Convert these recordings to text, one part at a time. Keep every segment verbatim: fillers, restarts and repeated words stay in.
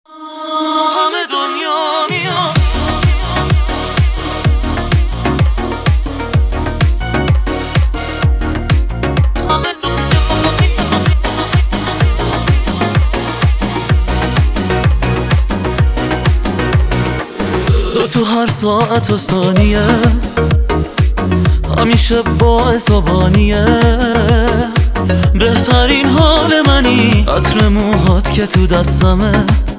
همه دنیا میاد تو تو هر ساعت و ثانیه همیشه باعث و بانیه بهترین حال منی عطر موهات که تو دستمه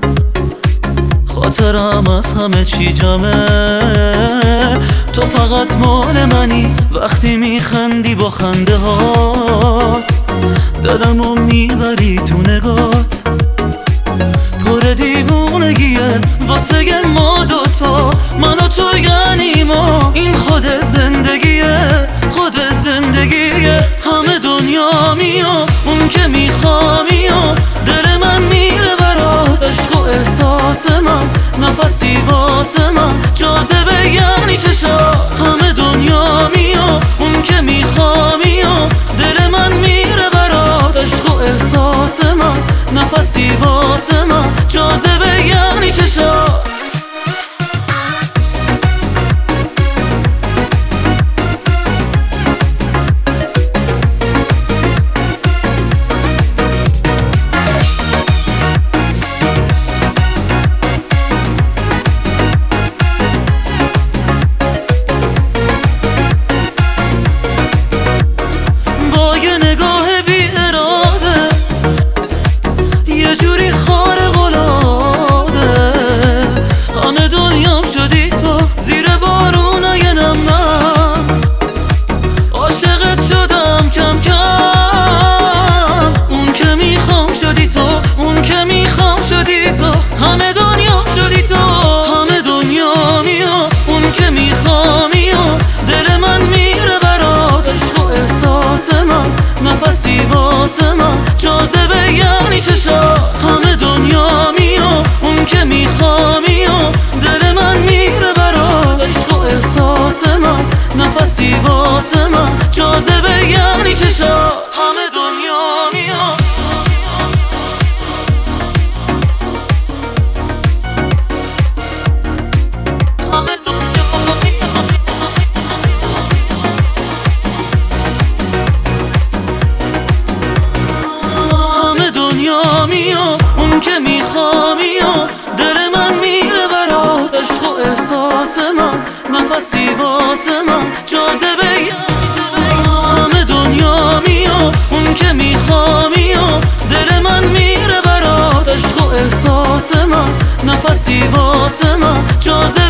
خاطرم از همه چی جمعه تو فقط مال منی وقتی میخندی با خنده هات دلمو میبری تو نگات پر دیوونگیه واسه ما دوتا من و تو یعنی ما این خود زندگیه خود زندگیه همه دنیا میاد اون که میخوامی و دل من میره برات عشق و احساس من نفسی واسه من جاذبه یعنی چشا همه دنیا میاد اون که میخوامی و دل من میره برات عشق و احساس من نفسی واسه من جاذبه یعنی چشات همه دنیا شدی تو همه دنیا میاد اون که میخوامی و دل من میره برات عشق و احساس من نفسی واسه من جاذبه یعنی چشا همه دنیا میاد اون که میخوامی و دل من میره برات عشق و احساس من نفسی واسه من جاذبه یعنی چشا همه دنیا میاد اون که میخوامی و دل من میره برات عشق و احساس من نفسی واسه من جاذبه همه دنیا میاد اون که میخوامی و دل من میره برات عشق و احساس من نفسی واسه من جاذبه